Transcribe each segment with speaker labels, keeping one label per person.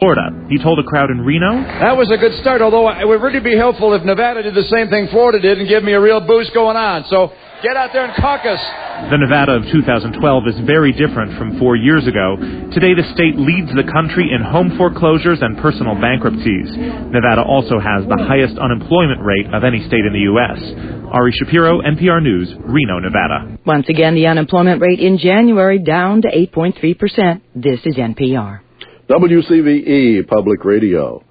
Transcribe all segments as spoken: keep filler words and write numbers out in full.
Speaker 1: Florida. He told a crowd in Reno,
Speaker 2: "That was a good start, although it would really be helpful if Nevada did the same thing Florida did and give me a real boost going on. So get out there and caucus."
Speaker 1: The Nevada of two thousand twelve is very different from four years ago. Today, the state leads the country in home foreclosures and personal bankruptcies. Nevada also has the highest unemployment rate of any state in the U S Ari Shapiro, N P R News, Reno, Nevada.
Speaker 3: Once again, the unemployment rate in January down to eight point three percent. This is N P R.
Speaker 4: W C V E Public Radio.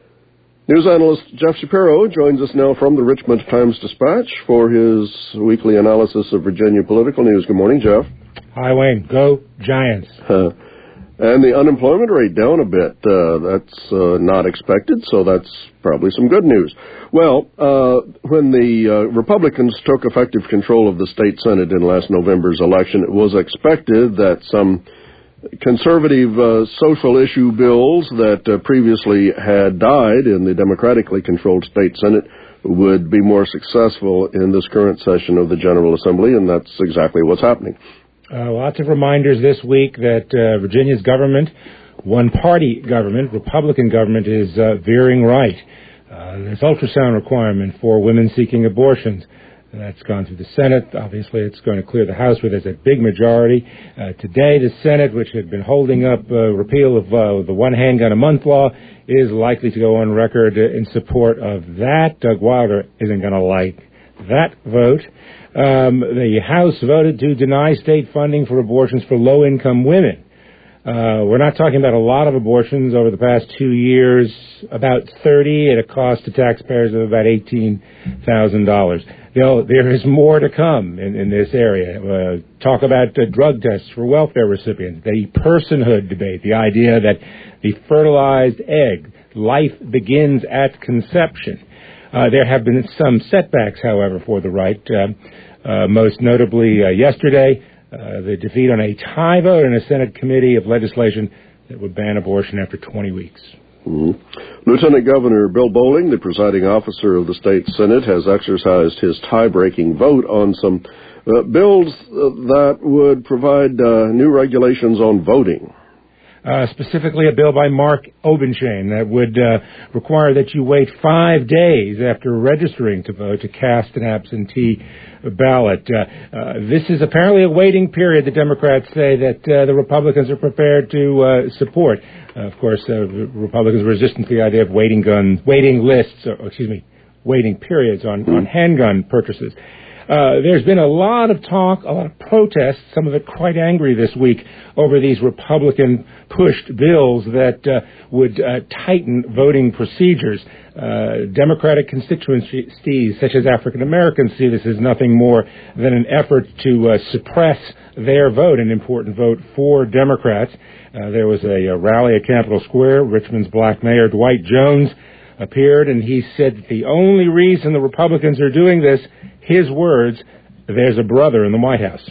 Speaker 4: News analyst Jeff Shapiro joins us now from the Richmond Times-Dispatch for his weekly analysis of Virginia political news. Good morning, Jeff.
Speaker 5: Hi, Wayne. Go Giants.
Speaker 4: Uh, and the unemployment rate down a bit. Uh, that's uh, not expected, so that's probably some good news. Well, uh, when the uh, Republicans took effective control of the state Senate in last November's election, it was expected that some conservative uh, social issue bills that uh, previously had died in the democratically controlled state Senate would be more successful in this current session of the General Assembly, and that's exactly what's happening.
Speaker 5: Uh, lots of reminders this week that uh, Virginia's government, one-party government, Republican government, is uh, veering right. Uh, there's ultrasound requirement for women seeking abortions. That's gone through the Senate. Obviously, it's going to clear the House where there's a big majority. Uh, today, the Senate, which had been holding up uh, repeal of uh, the one handgun a month law, is likely to go on record uh, in support of that. Doug Wilder isn't going to like that vote. Um, the House voted to deny state funding for abortions for low-income women. Uh, we're not talking about a lot of abortions over the past two years, about thirty at a cost to taxpayers of about eighteen thousand dollars. There is more to come in, in this area. Uh, talk about uh, drug tests for welfare recipients, the personhood debate, the idea that the fertilized egg, life begins at conception. Uh, there have been some setbacks, however, for the right, uh, uh, most notably uh, yesterday, uh, the defeat on a tie vote in a Senate committee of legislation that would ban abortion after twenty weeks.
Speaker 4: Mm-hmm. Lieutenant Governor Bill Bolling, the presiding officer of the state Senate, has exercised his tie-breaking vote on some uh, bills uh, that would provide uh, new regulations on voting.
Speaker 5: Uh, specifically a bill by Mark Obenshain that would uh, require that you wait five days after registering to vote to cast an absentee ballot. Uh, uh, this is apparently a waiting period the Democrats say that uh, the Republicans are prepared to uh, support. Uh, of course, uh, Republicans are resistant to the idea of waiting gun, waiting lists, or, excuse me, waiting periods on, on handgun purchases. Uh, there's been a lot of talk, a lot of protests, some of it quite angry this week, over these Republican-pushed bills that uh, would uh, tighten voting procedures. Uh, Democratic constituencies, such as African Americans, see this as nothing more than an effort to uh, suppress their vote, an important vote for Democrats. Uh, there was a, a rally at Capitol Square. Richmond's black mayor, Dwight Jones, appeared, and he said that the only reason the Republicans are doing this, his words, there's a brother in the White House.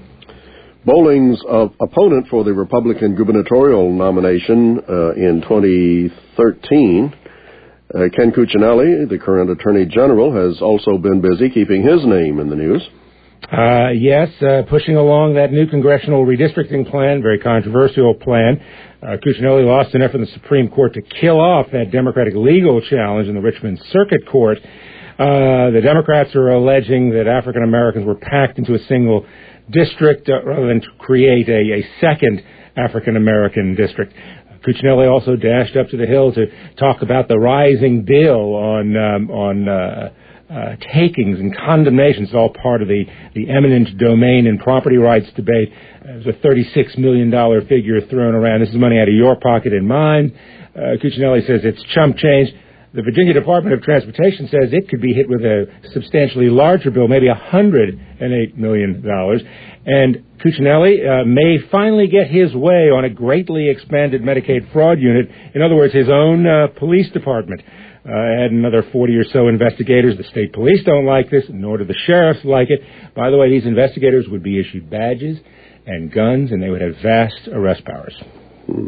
Speaker 4: Bolling's uh, opponent for the Republican gubernatorial nomination uh, in twenty thirteen, uh, Ken Cuccinelli, the current Attorney General, has also been busy keeping his name in the news.
Speaker 5: Uh, yes, uh, pushing along that new congressional redistricting plan, very controversial plan. Uh, Cuccinelli lost an effort in the Supreme Court to kill off that Democratic legal challenge in the Richmond Circuit Court. Uh, the Democrats are alleging that African Americans were packed into a single district uh, rather than to create a, a second African American district. Uh, Cuccinelli also dashed up to the Hill to talk about the rising bill on um, on uh, uh, takings and condemnations, all part of the, the eminent domain and property rights debate. Uh, There's a thirty-six million dollars figure thrown around. This is money out of your pocket and mine. Uh, Cuccinelli says it's chump change. The Virginia Department of Transportation says it could be hit with a substantially larger bill, maybe one hundred eight million dollars. And Cuccinelli uh, may finally get his way on a greatly expanded Medicaid fraud unit. In other words, his own uh, police department. Uh, add another forty or so investigators. The state police don't like this, nor do the sheriffs like it. By the way, these investigators would be issued badges and guns, and they would have vast arrest powers.
Speaker 4: Hmm.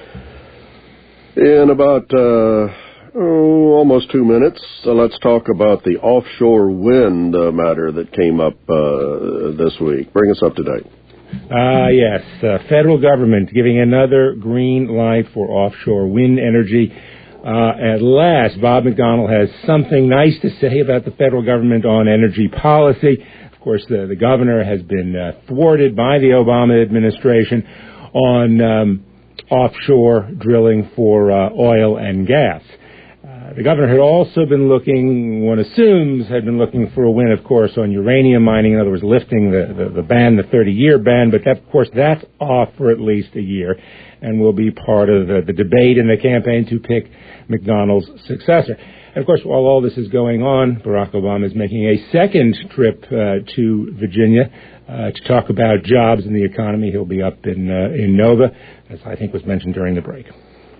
Speaker 4: In about... Uh Oh, almost two minutes. So let's talk about the offshore wind uh, matter that came up uh, this week. Bring us up to date.
Speaker 5: Ah, uh, yes. Uh, federal government giving another green light for offshore wind energy. Uh, at last, Bob McDonnell has something nice to say about the federal government on energy policy. Of course, the, the governor has been uh, thwarted by the Obama administration on um, offshore drilling for uh, oil and gas. Uh, the governor had also been looking, one assumes, had been looking for a win, of course, on uranium mining. In other words, lifting the, the, the ban, the thirty-year ban. But, that, of course, that's off for at least a year and will be part of the, the debate in the campaign to pick McDonnell's successor. And, of course, while all this is going on, Barack Obama is making a second trip uh, to Virginia uh, to talk about jobs and the economy. He'll be up in, uh, in Nova, as I think was mentioned during the break.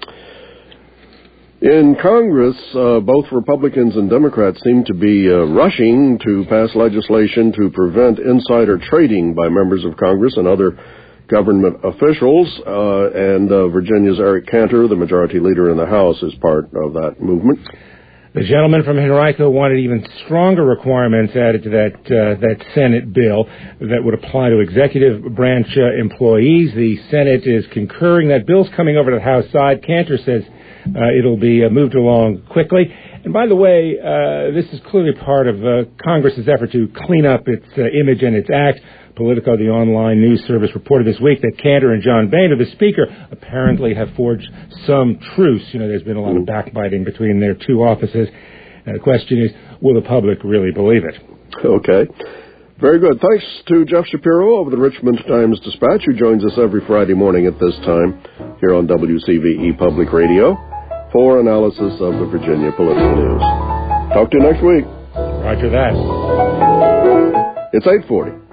Speaker 4: In Congress, uh, both Republicans and Democrats seem to be uh, rushing to pass legislation to prevent insider trading by members of Congress and other government officials. Uh, and uh, Virginia's Eric Cantor, the majority leader in the House, is part of that movement.
Speaker 5: The gentleman from Henrico wanted even stronger requirements added to that uh, that Senate bill that would apply to executive branch uh, employees. The Senate is concurring. That bill's coming over to the House side. Cantor says Uh, it'll be uh, moved along quickly. And by the way, uh, this is clearly part of uh, Congress's effort to clean up its uh, image and its act. Politico, the online news service, reported this week that Cantor and John Boehner, the Speaker, apparently have forged some truce. You know, there's been a lot of backbiting between their two offices. And the question is, will the public really believe it?
Speaker 4: Okay. Very good. Thanks to Jeff Shapiro of the Richmond Times-Dispatch, who joins us every Friday morning at this time here on W C V E Public Radio for analysis of the Virginia political news. Talk to you next week.
Speaker 5: Roger that.
Speaker 4: It's eight forty.